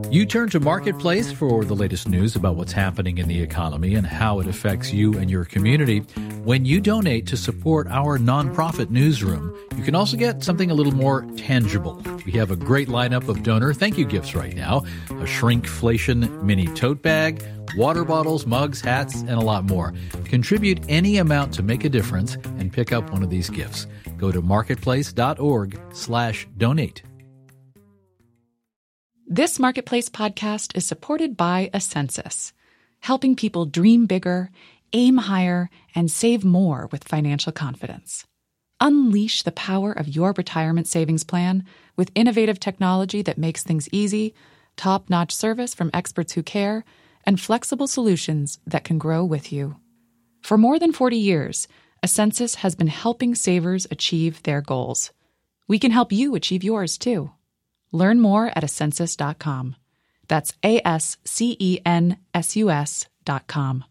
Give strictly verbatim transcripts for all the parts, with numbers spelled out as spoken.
You turn to Marketplace for the latest news about what's happening in the economy and how it affects you and your community. When you donate to support our nonprofit newsroom, you can also get something a little more tangible. We have a great lineup of donor thank you gifts right now. A shrinkflation mini tote bag, water bottles, mugs, hats, and a lot more. Contribute any amount to make a difference and pick up one of these gifts. Go to marketplace.org slash donate. This Marketplace podcast is supported by Ascensus, helping people dream bigger, aim higher, and save more with financial confidence. Unleash the power of your retirement savings plan with innovative technology that makes things easy, top-notch service from experts who care, and flexible solutions that can grow with you. For more than forty years, Ascensus has been helping savers achieve their goals. We can help you achieve yours, too. Learn more at ascensus dot com. That's A S C E N S U S dot com.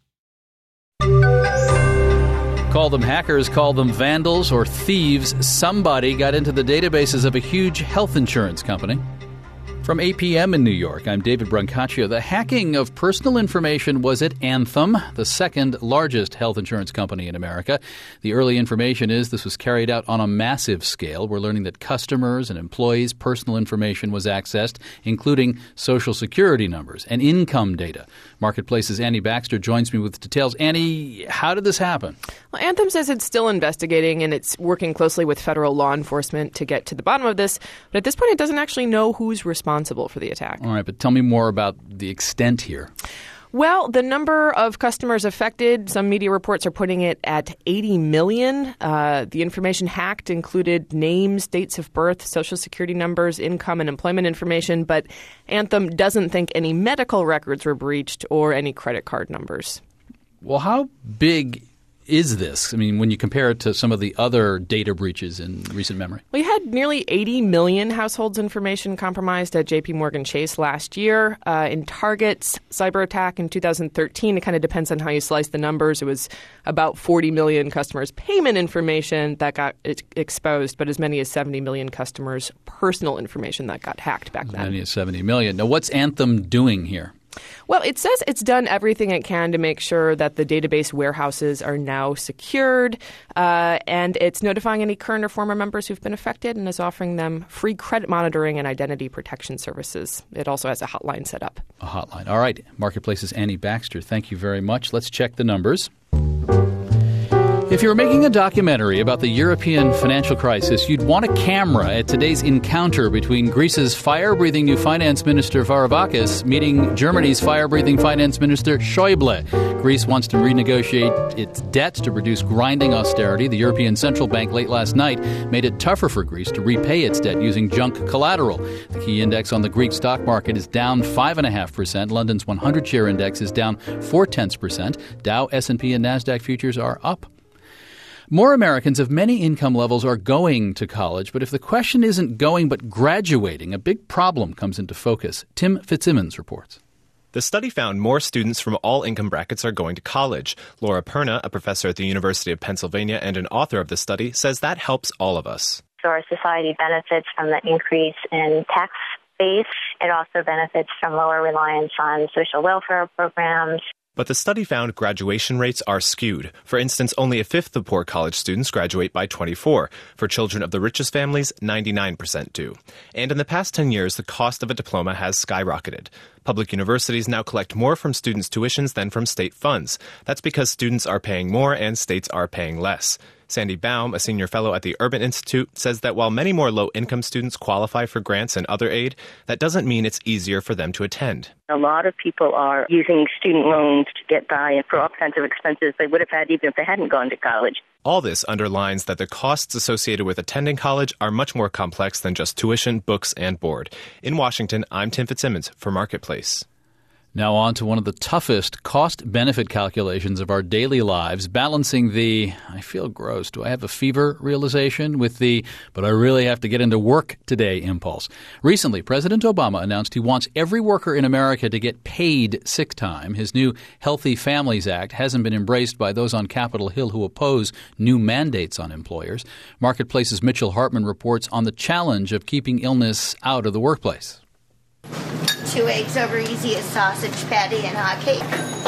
Call them hackers, call them vandals or thieves. Somebody got into the databases of a huge health insurance company. From A P M in New York, I'm David Brancaccio. The hacking of personal information was at Anthem, the second largest health insurance company in America. The early information is this was carried out on a massive scale. We're learning that customers and employees' personal information was accessed, including Social Security numbers and income data. Marketplace's Annie Baxter joins me with details. Annie, how did this happen? Well, Anthem says it's still investigating and it's working closely with federal law enforcement to get to the bottom of this. But at this point, it doesn't actually know who's responsible for the attack. All right, but tell me more about the extent here. Well, the number of customers affected, some media reports are putting it at eighty million. Uh, the information hacked included names, dates of birth, Social Security numbers, income and employment information, but Anthem doesn't think any medical records were breached or any credit card numbers. Well, how big is this? I mean, when you compare it to some of the other data breaches in recent memory. We had nearly eighty million households' information compromised at J P Morgan Chase last year. Uh, in Target's cyber attack in two thousand thirteen, it kind of depends on how you slice the numbers. It was about forty million customers' payment information that got exposed, but as many as seventy million customers' personal information that got hacked back then. As many as seventy million. Now, what's Anthem doing here? Well, it says it's done everything it can to make sure that the database warehouses are now secured, uh, and it's notifying any current or former members who've been affected and is offering them free credit monitoring and identity protection services. It also has a hotline set up. A hotline. All right. Marketplace's Annie Baxter. Thank you very much. Let's check the numbers. If you were making a documentary about the European financial crisis, you'd want a camera at today's encounter between Greece's fire-breathing new finance minister Varoufakis meeting Germany's fire-breathing finance minister Schäuble. Greece wants to renegotiate its debt to produce grinding austerity. The European Central Bank late last night made it tougher for Greece to repay its debt using junk collateral. The key index on the Greek stock market is down five point five percent. London's one hundred share index is down four tenths percent. Dow, S and P, and NASDAQ futures are up. More Americans of many income levels are going to college, but if the question isn't going but graduating, a big problem comes into focus. Tim Fitzsimmons reports. The study found more students from all income brackets are going to college. Laura Perna, a professor at the University of Pennsylvania and an author of the study, says that helps all of us. So our society benefits from the increase in tax base. It also benefits from lower reliance on social welfare programs. But the study found graduation rates are skewed. For instance, only a fifth of poor college students graduate by twenty-four. For children of the richest families, ninety-nine percent do. And in the past ten years, the cost of a diploma has skyrocketed. Public universities now collect more from students' tuitions than from state funds. That's because students are paying more and states are paying less. Sandy Baum, a senior fellow at the Urban Institute, says that while many more low-income students qualify for grants and other aid, that doesn't mean it's easier for them to attend. A lot of people are using student loans to get by and for all kinds of expenses they would have had even if they hadn't gone to college. All this underlines that the costs associated with attending college are much more complex than just tuition, books, and board. In Washington, I'm Tim Fitzsimmons for Marketplace. Now on to one of the toughest cost-benefit calculations of our daily lives, balancing the, I feel gross, do I have a fever realization with the, but I really have to get into work today impulse. Recently, President Obama announced he wants every worker in America to get paid sick time. His new Healthy Families Act hasn't been embraced by those on Capitol Hill who oppose new mandates on employers. Marketplace's Mitchell Hartman reports on the challenge of keeping illness out of the workplace. Two eggs over easy, a sausage patty, and hot cake.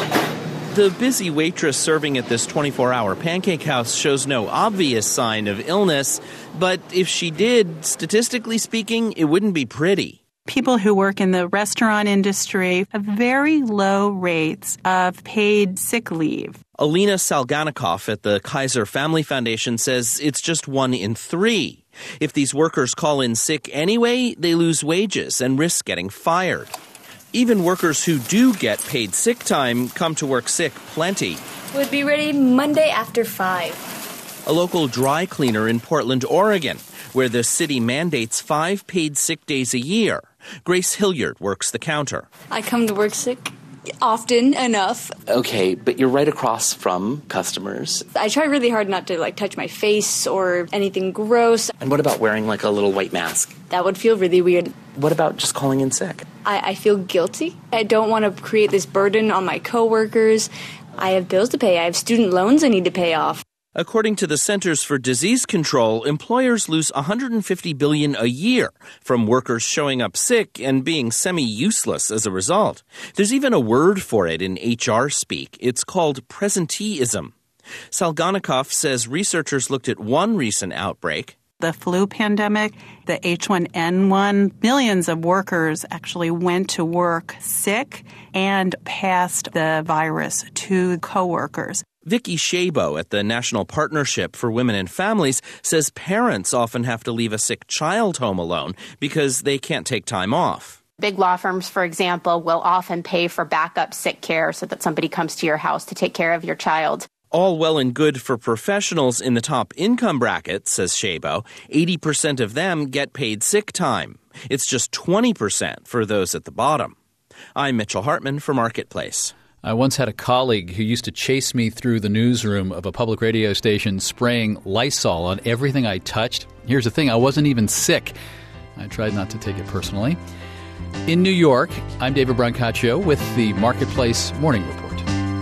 The busy waitress serving at this twenty-four hour pancake house shows no obvious sign of illness, but if she did, statistically speaking, it wouldn't be pretty. People who work in the restaurant industry have very low rates of paid sick leave. Alina Salganikoff at the Kaiser Family Foundation says it's just one in three. If these workers call in sick anyway, they lose wages and risk getting fired. Even workers who do get paid sick time come to work sick plenty. Would be ready Monday after five. A local dry cleaner in Portland, Oregon, where the city mandates five paid sick days a year. Grace Hilliard works the counter. I come to work sick often enough. Okay, but you're right across from customers. I try really hard not to like touch my face or anything gross. And what about wearing like a little white mask? That would feel really weird. What about just calling in sick? I, I feel guilty. I don't want to create this burden on my coworkers. I have bills to pay. I have student loans I need to pay off. According to the Centers for Disease Control, employers lose one hundred fifty billion dollars a year from workers showing up sick and being semi-useless as a result. There's even a word for it in H R speak. It's called presenteeism. Salganikoff says researchers looked at one recent outbreak. The flu pandemic, the H one N one, millions of workers actually went to work sick and passed the virus to coworkers. Vicky Shabo at the National Partnership for Women and Families says parents often have to leave a sick child home alone because they can't take time off. Big law firms, for example, will often pay for backup sick care so that somebody comes to your house to take care of your child. All well and good for professionals in the top income bracket, says Shabo. eighty percent of them get paid sick time. It's just twenty percent for those at the bottom. I'm Mitchell Hartman for Marketplace. I once had a colleague who used to chase me through the newsroom of a public radio station spraying Lysol on everything I touched. Here's the thing, I wasn't even sick. I tried not to take it personally. In New York, I'm David Brancaccio with the Marketplace Morning Report.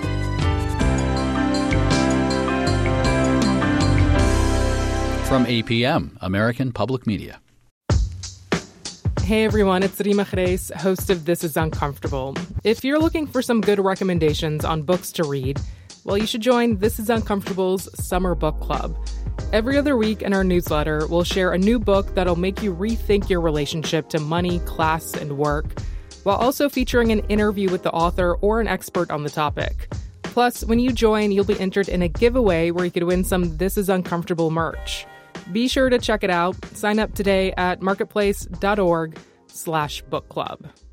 From A P M, American Public Media. Hey everyone, it's Rima Khreis, host of This Is Uncomfortable. If you're looking for some good recommendations on books to read, well, you should join This Is Uncomfortable's Summer Book Club. Every other week in our newsletter, we'll share a new book that'll make you rethink your relationship to money, class, and work, while also featuring an interview with the author or an expert on the topic. Plus, when you join, you'll be entered in a giveaway where you could win some This Is Uncomfortable merch. Be sure to check it out. Sign up today at marketplace.org slash book club.